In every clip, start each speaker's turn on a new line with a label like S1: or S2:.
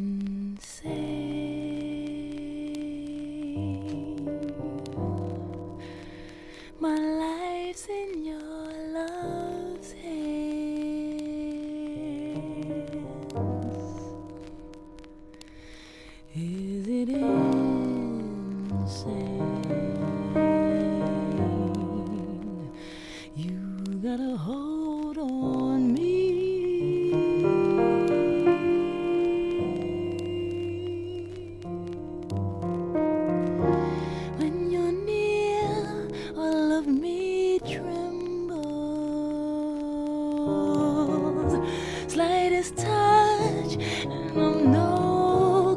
S1: insane. My life's in your love's hands. Is it insane? You got a hold on me. When you're near, all of me trembles. Slightest touch, and I'm no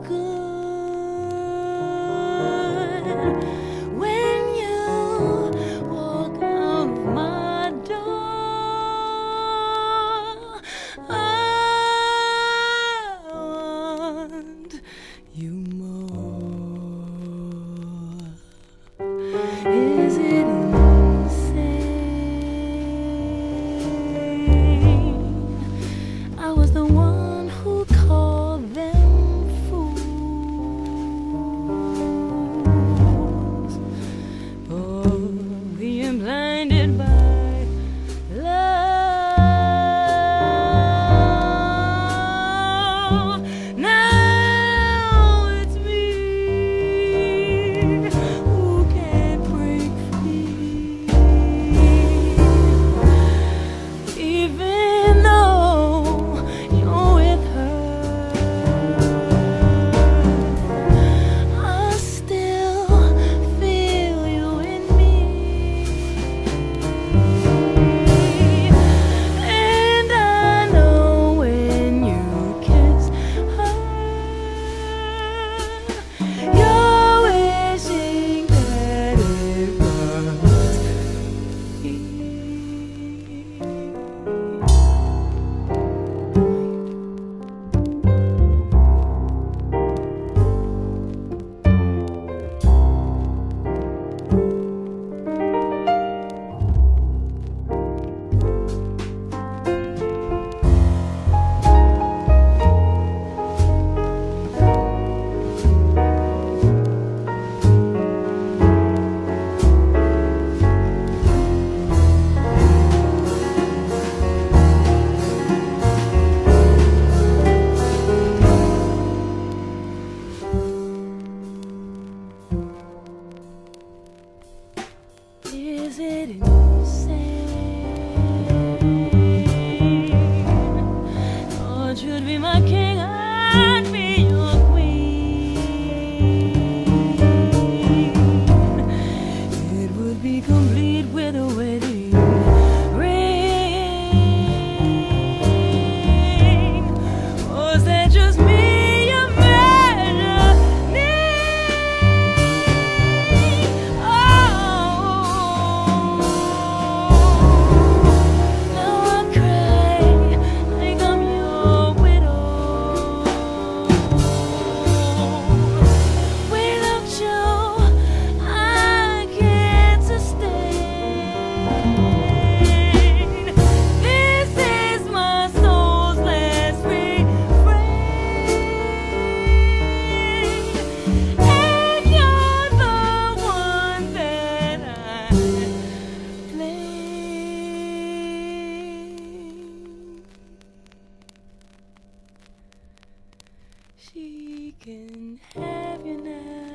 S1: good. When you walk out of my door, I want you more. Is it insane? I was the one who called them fools for being blinded by love. Now it's me who can't break free, even though you're with her. I still feel you in me, and I know when you kiss her, you're wishing that it was me. Is it insane? Lord, you'd be my king, I'd be your queen. It would be complete with a wedding ring. Was that just me you imagining? She can have you now.